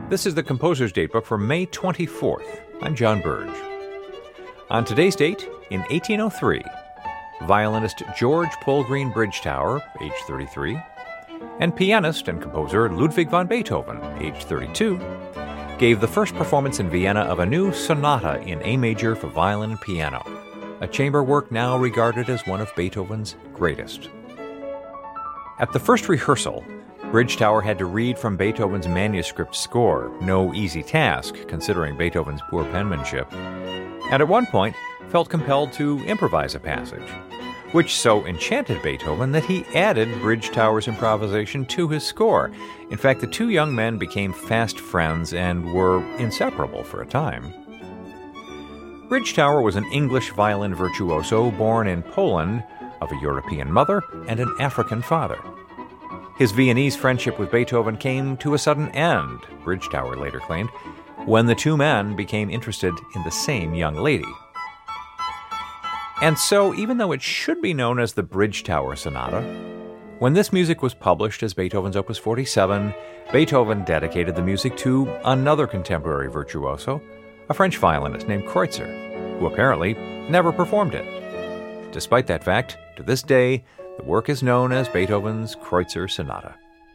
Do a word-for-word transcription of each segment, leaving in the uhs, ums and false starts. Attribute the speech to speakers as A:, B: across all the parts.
A: This is the Composer's Datebook for May twenty-fourth. I'm John Burge. On today's date, in eighteen oh three, violinist George Polgreen Bridgetower, age thirty-three, and pianist and composer Ludwig van Beethoven, age thirty-two, gave the first performance in Vienna of a new sonata in A major for violin and piano, a chamber work now regarded as one of Beethoven's greatest. At the first rehearsal, Bridgetower had to read from Beethoven's manuscript score, no easy task considering Beethoven's poor penmanship, and at one point felt compelled to improvise a passage, which so enchanted Beethoven that he added Bridgetower's improvisation to his score. In fact, the two young men became fast friends and were inseparable for a time. Bridgetower was an English violin virtuoso born in Poland of a European mother and an African father. His Viennese friendship with Beethoven came to a sudden end, Bridgetower later claimed, when the two men became interested in the same young lady. And so, even though it should be known as the Bridgetower Sonata, when this music was published as Beethoven's Opus forty-seven, Beethoven dedicated the music to another contemporary virtuoso, a French violinist named Kreutzer, who apparently never performed it. Despite that fact, to this day, the work is known as Beethoven's Kreutzer Sonata.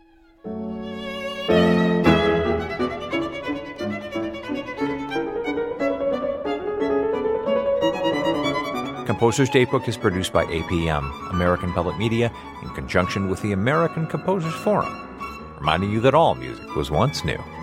A: Composer's Datebook is produced by A P M, American Public Media, in conjunction with the American Composers Forum, reminding you that all music was once new.